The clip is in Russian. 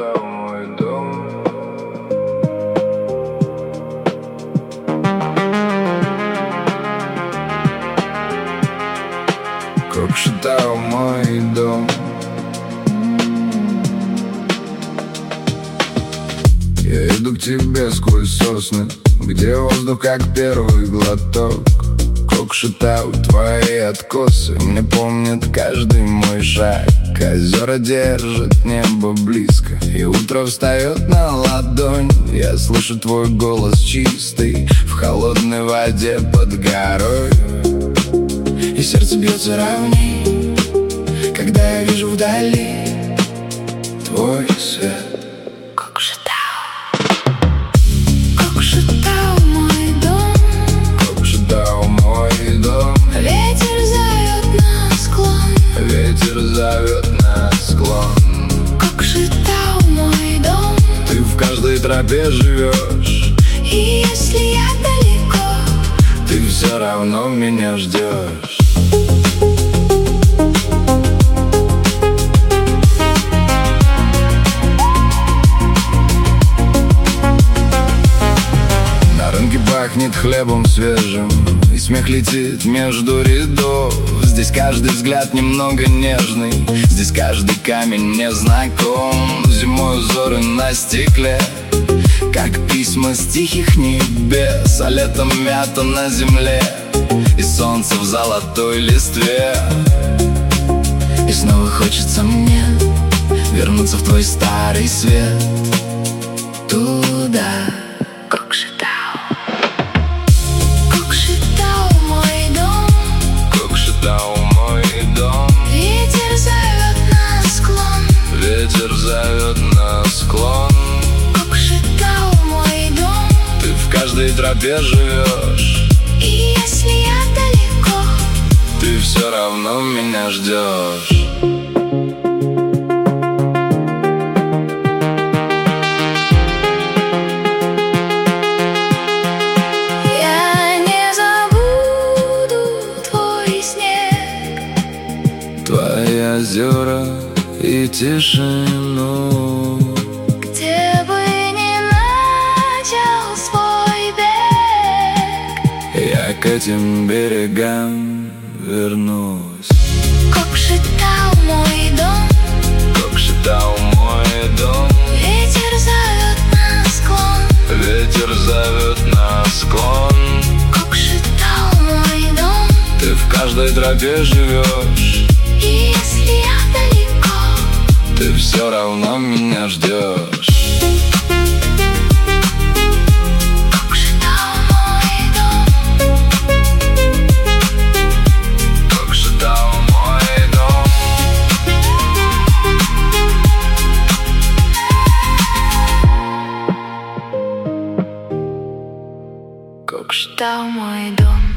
Кокшетау мой дом. Кокшетау мой дом. Я иду к тебе сквозь сосны, где воздух как первый глоток. Кокшетау, твои откосы мне помнят каждый мой шаг. Озера держат небо близко, и утро встает на ладонь. Я слышу твой голос чистый в холодной воде под горой. И сердце бьется ровней, когда я вижу вдали твой свет. Ветер зовет на склон. Кокшетау мой дом. Ты в каждой тропе живешь, И если я далеко, ты все равно меня ждешь. На рынке пахнет хлебом свежим, и смех летит между рядов. Здесь каждый взгляд немного нежный, здесь каждый камень мне знаком. Зимой узоры на стекле, как письма с тихих небес, а летом мята на земле и солнце в золотой листве. И снова хочется мне вернуться в твой старый свет, туда. Ветер зовет на склон. Кокшетау мой дом. Ты в каждой тропе живешь, И если я далеко, ты все равно меня ждешь. я не забуду твой снег, Твои озера и тишину, где бы ни начал свой бег. я к этим берегам вернусь. Кокшетау мой дом. Кокшетау мой дом. Ветер зовет на склон. Ветер зовет на склон. Кокшетау мой дом. Ты в каждой тропе живешь, И если я далеко, ты все равно меня ждешь. Кокшетау мой дом. Кокшетау мой дом. Кокшетау мой дом.